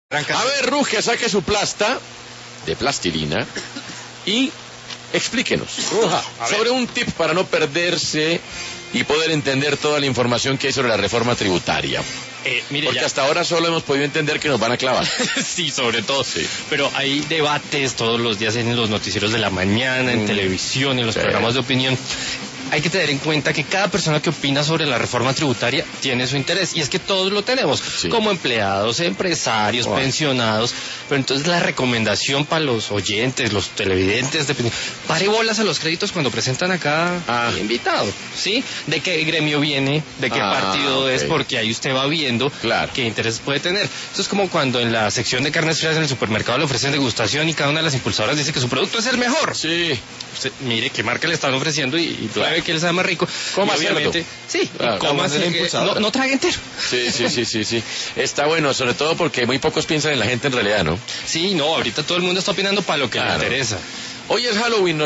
A ver, Ruge, saque su plasta de plastilina y explíquenos sobre un tip para no perderse y poder entender toda la información que hay sobre la reforma tributaria. Porque hasta ahora solo hemos podido entender que nos van a clavar. Sí, sobre todo. Sí. Pero hay debates todos los días en los noticieros de la mañana, en televisión, en los programas de opinión. Hay que tener en cuenta que cada persona que opina sobre la reforma tributaria tiene su interés, y es que todos lo tenemos, como empleados, empresarios, pensionados. Pero entonces la recomendación para los oyentes, los televidentes, pare bolas a los créditos cuando presentan acá invitado, ¿sí? De qué gremio viene, de qué partido es, porque ahí usted va viendo qué interés puede tener. Eso es como cuando en la sección de carnes frías en el supermercado le ofrecen degustación y cada una de las impulsadoras dice que su producto es el mejor. Sí. Usted mire qué marca le están ofreciendo y pruebe que les sabe más rico. Coma obviamente, sí, coma no trague entero. Sí. Está bueno, sobre todo porque muy pocos piensan en la gente en realidad, ¿no? Sí, no, ahorita todo el mundo está opinando para lo que le interesa. Hoy es Halloween,